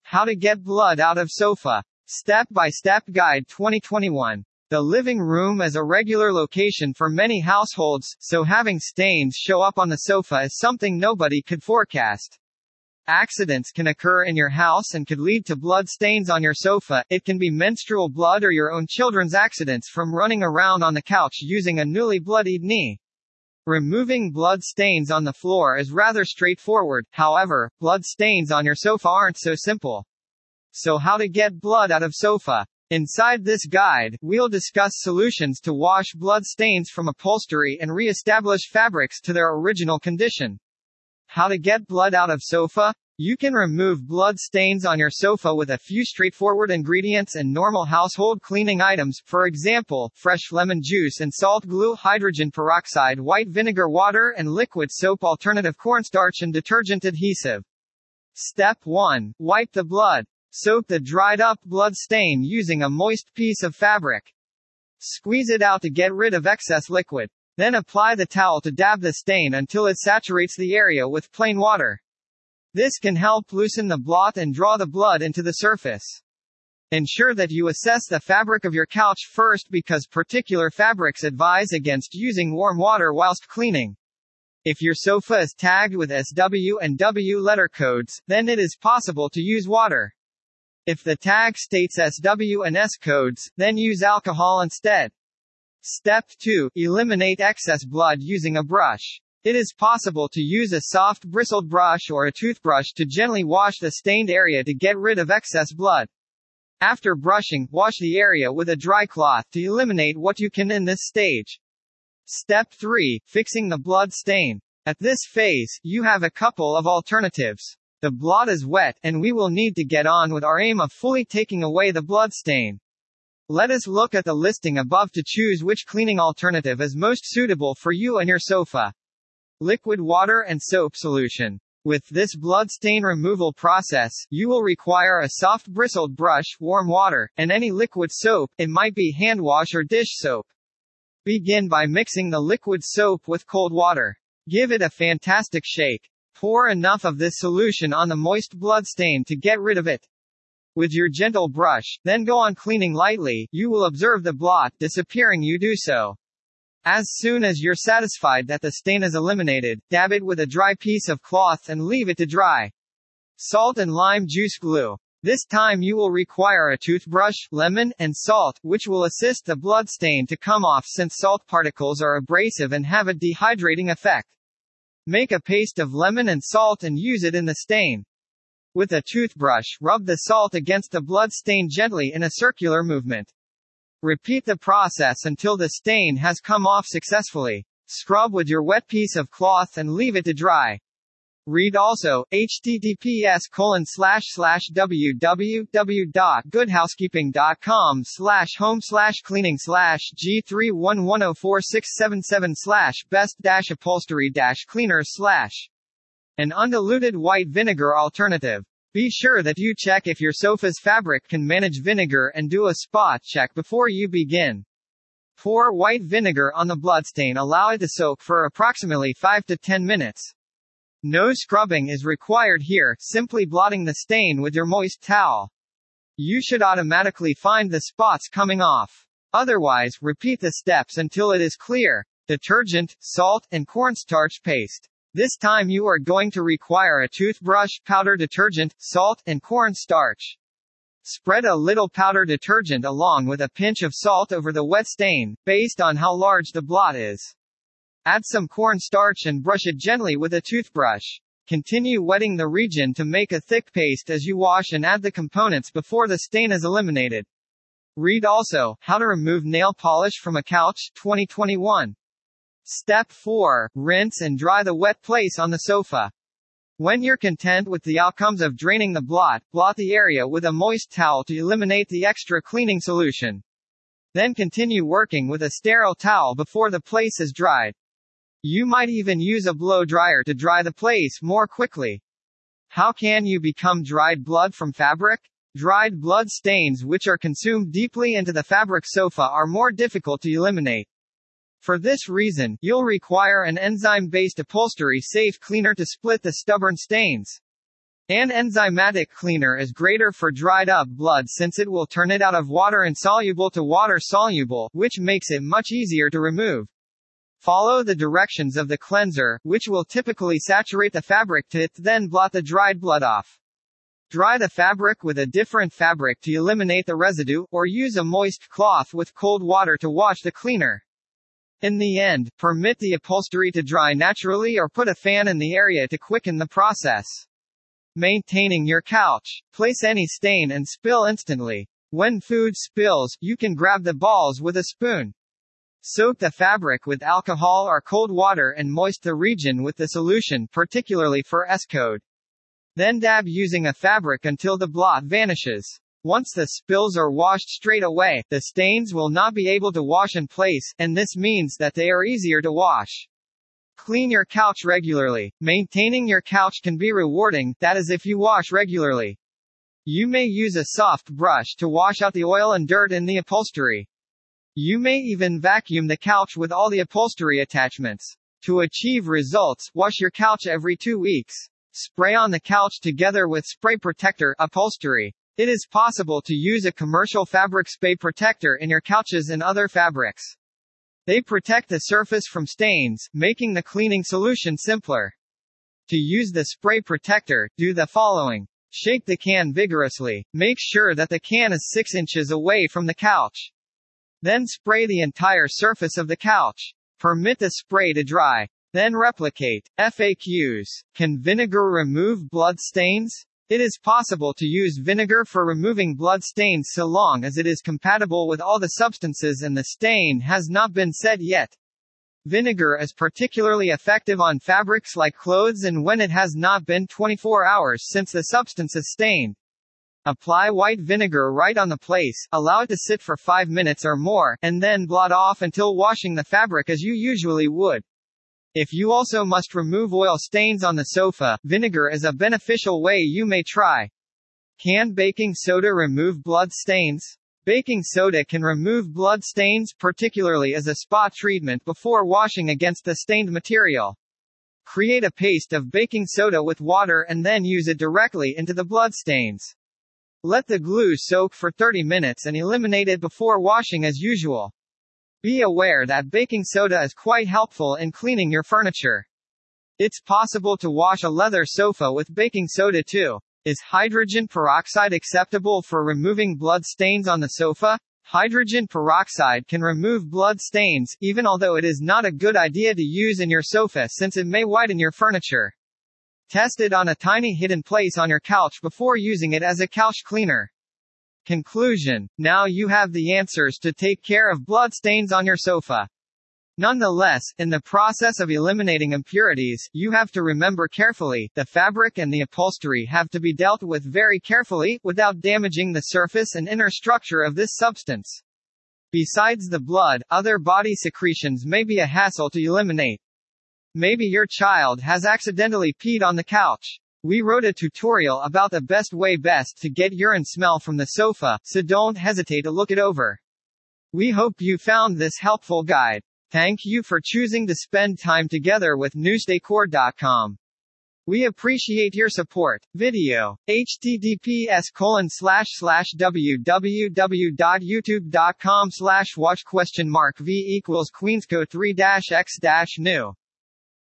How to Get Blood Out of Sofa. Step-by-Step Guide 2021. The living room is a regular location for many households, so having stains show up on the sofa is something nobody could forecast. Accidents can occur in your house and could lead to blood stains on your sofa. It can be menstrual blood or your own children's accidents from running around on the couch using a newly bloodied knee. Removing blood stains on the floor is rather straightforward, however, blood stains on your sofa aren't so simple. So how to get blood out of sofa? Inside this guide, we'll discuss solutions to wash blood stains from upholstery and re-establish fabrics to their original condition. How to get blood out of sofa? You can remove blood stains on your sofa with a few straightforward ingredients and normal household cleaning items, for example, fresh lemon juice and salt glue, hydrogen peroxide, white vinegar, water, and liquid soap, alternative cornstarch, and detergent adhesive. Step 1. Wipe the blood. Soak the dried up blood stain using a moist piece of fabric. Squeeze it out to get rid of excess liquid. Then apply the towel to dab the stain until it saturates the area with plain water. This can help loosen the blot and draw the blood into the surface. Ensure that you assess the fabric of your couch first because particular fabrics advise against using warm water whilst cleaning. If your sofa is tagged with SW and W letter codes, then it is possible to use water. If the tag states SW and S codes, then use alcohol instead. Step 2. Eliminate excess blood using a brush. It is possible to use a soft bristled brush or a toothbrush to gently wash the stained area to get rid of excess blood. After brushing, wash the area with a dry cloth to eliminate what you can in this stage. Step 3. Fixing the blood stain. At this phase, you have a couple of alternatives. The blot is wet, and we will need to get on with our aim of fully taking away the blood stain. Let us look at the listing above to choose which cleaning alternative is most suitable for you and your sofa. Liquid water and soap solution. With this blood stain removal process, you will require a soft bristled brush, warm water, and any liquid soap. It might be hand wash or dish soap. Begin by mixing the liquid soap with cold water. Give it a fantastic shake. Pour enough of this solution on the moist blood stain to get rid of it. With your gentle brush, then go on cleaning lightly. You will observe the blot disappearing. You do so. As soon as you're satisfied that the stain is eliminated, dab it with a dry piece of cloth and leave it to dry. Salt and lime juice glue. This time you will require a toothbrush, lemon, and salt, which will assist the blood stain to come off since salt particles are abrasive and have a dehydrating effect. Make a paste of lemon and salt and use it in the stain. With a toothbrush, rub the salt against the blood stain gently in a circular movement. Repeat the process until the stain has come off successfully. Scrub with your wet piece of cloth and leave it to dry. Read also, https://www.goodhousekeeping.com/home/cleaning/g31104677/best-upholstery-cleaners/ An undiluted white vinegar alternative. Be sure that you check if your sofa's fabric can manage vinegar and do a spot check before you begin. Pour white vinegar on the bloodstain. Allow it to soak for approximately 5 to 10 minutes. No scrubbing is required here, simply blotting the stain with your moist towel. You should automatically find the spots coming off. Otherwise, repeat the steps until it is clear. Detergent, salt, and cornstarch paste. This time you are going to require a toothbrush, powder detergent, salt, and cornstarch. Spread a little powder detergent along with a pinch of salt over the wet stain, based on how large the blot is. Add some cornstarch and brush it gently with a toothbrush. Continue wetting the region to make a thick paste as you wash and add the components before the stain is eliminated. Read also, How to Remove Nail Polish from a Couch, 2021. Step 4. Rinse and dry the wet place on the sofa. When you're content with the outcomes of draining the blot the area with a moist towel to eliminate the extra cleaning solution. Then continue working with a sterile towel before the place is dried. You might even use a blow dryer to dry the place more quickly. How can you become dried blood from fabric? Dried blood stains which are consumed deeply into the fabric sofa are more difficult to eliminate. For this reason, you'll require an enzyme-based upholstery-safe cleaner to split the stubborn stains. An enzymatic cleaner is greater for dried up blood since it will turn it out of water insoluble to water soluble, which makes it much easier to remove. Follow the directions of the cleanser, which will typically saturate the fabric to then blot the dried blood off. Dry the fabric with a different fabric to eliminate the residue, or use a moist cloth with cold water to wash the cleaner. In the end, permit the upholstery to dry naturally or put a fan in the area to quicken the process. Maintaining your couch. Place any stain and spill instantly. When food spills, you can grab the balls with a spoon. Soak the fabric with alcohol or cold water and moist the region with the solution, particularly for S-code. Then dab using a fabric until the blot vanishes. Once the spills are washed straight away, the stains will not be able to wash in place, and this means that they are easier to wash. Clean your couch regularly. Maintaining your couch can be rewarding, that is if you wash regularly. You may use a soft brush to wash out the oil and dirt in the upholstery. You may even vacuum the couch with all the upholstery attachments. To achieve results, wash your couch every 2 weeks. Spray on the couch together with spray protector upholstery. It is possible to use a commercial fabric spray protector in your couches and other fabrics. They protect the surface from stains, making the cleaning solution simpler. To use the spray protector, do the following. Shake the can vigorously. Make sure that the can is 6 inches away from the couch. Then spray the entire surface of the couch. Permit the spray to dry. Then replicate. FAQs. Can vinegar remove blood stains? It is possible to use vinegar for removing blood stains so long as it is compatible with all the substances and the stain has not been set yet. Vinegar is particularly effective on fabrics like clothes and when it has not been 24 hours since the substance is stained. Apply white vinegar right on the place, allow it to sit for 5 minutes or more, and then blot off until washing the fabric as you usually would. If you also must remove oil stains on the sofa, vinegar is a beneficial way you may try. Can baking soda remove blood stains? Baking soda can remove blood stains, particularly as a spot treatment before washing against the stained material. Create a paste of baking soda with water and then use it directly into the blood stains. Let the glue soak for 30 minutes and eliminate it before washing as usual. Be aware that baking soda is quite helpful in cleaning your furniture. It's possible to wash a leather sofa with baking soda too. Is hydrogen peroxide acceptable for removing blood stains on the sofa? Hydrogen peroxide can remove blood stains, even although it is not a good idea to use in your sofa since it may whiten your furniture. Test it on a tiny hidden place on your couch before using it as a couch cleaner. Conclusion. Now you have the answers to take care of blood stains on your sofa. Nonetheless, in the process of eliminating impurities, you have to remember carefully, the fabric and the upholstery have to be dealt with very carefully, without damaging the surface and inner structure of this substance. Besides the blood, other body secretions may be a hassle to eliminate. Maybe your child has accidentally peed on the couch. We wrote a tutorial about the best way to get urine smell from the sofa, so don't hesitate to look it over. We hope you found this helpful guide. Thank you for choosing to spend time together with newsdecor.com. We appreciate your support. Video. https://www.youtube.com/watch?v=queensco3-x-new